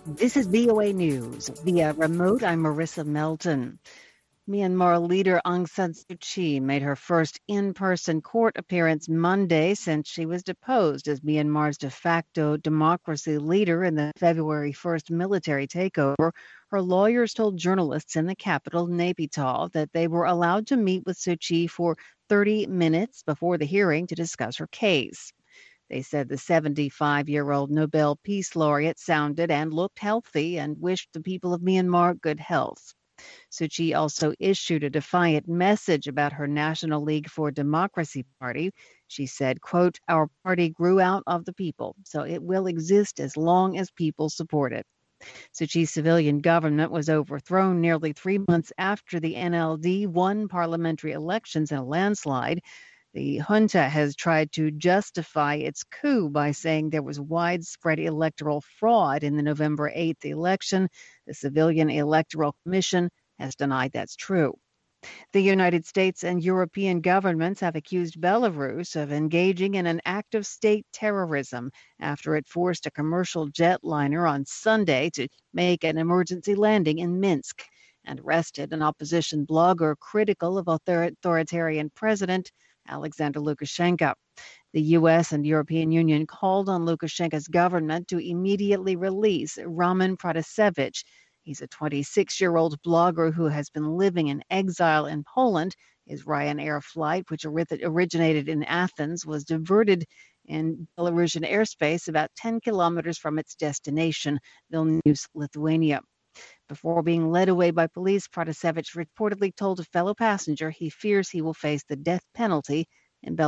This is VOA News. Via remote, I'm Marissa Melton. Myanmar leader Aung San Suu Kyi made her first in-person court appearance Monday since she was deposed as Myanmar's de facto democracy leader in the February 1st military takeover. Her lawyers told journalists in the capital, Naypyidaw, that they were allowed to meet with Suu Kyi for 30 minutes before the hearing to discuss her case. They said the 75-year-old Nobel Peace Laureate sounded and looked healthy and wished the people of Myanmar good health. Suu Kyi also issued a defiant message about her National League for Democracy party. She said, quote, "Our party grew out of the people, so it will exist as long as people support it." Suu Kyi's civilian government was overthrown nearly 3 months after the NLD won parliamentary elections in a landslide. The junta has tried to justify its coup by saying there was widespread electoral fraud in the November 8th election. The Civilian Electoral Commission has denied that's true. The United States and European governments have accused Belarus of engaging in an act of state terrorism after it forced a commercial jetliner on Sunday to make an emergency landing in Minsk and arrested an opposition blogger critical of authoritarian President Alexander Lukashenko. The U.S. and European Union called on Lukashenko's government to immediately release Roman Protasevich. He's a 26-year-old blogger who has been living in exile in Poland. His Ryanair flight, which originated in Athens, was diverted in Belarusian airspace about 10 kilometers from its destination, Vilnius, Lithuania. Before being led away by police, Protasevich reportedly told a fellow passenger he fears he will face the death penalty in Belarus.